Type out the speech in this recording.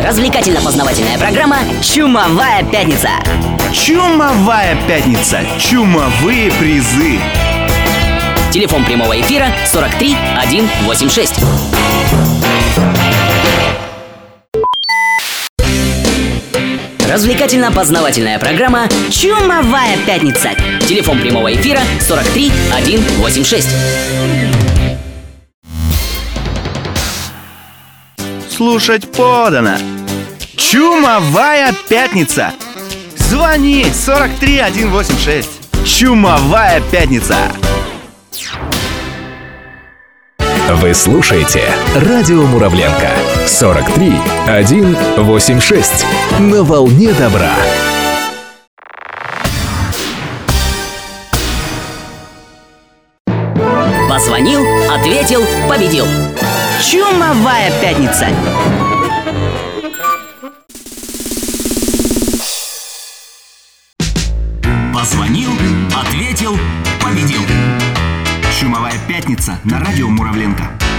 Развлекательно-познавательная программа «Чумовая пятница». Чумовая пятница. Чумовые призы. Телефон прямого эфира 43 186. Развлекательно-познавательная программа «Чумовая пятница». Телефон прямого эфира 43 186. Слушать подано. Чумовая пятница. Звони 43 186. Чумовая пятница. Вы слушаете радио Муравленко 43 186 на волне добра. Позвонил, ответил, победил. Чумовая пятница. Позвонил, ответил, победил. Чумовая пятница на радио Муравленко.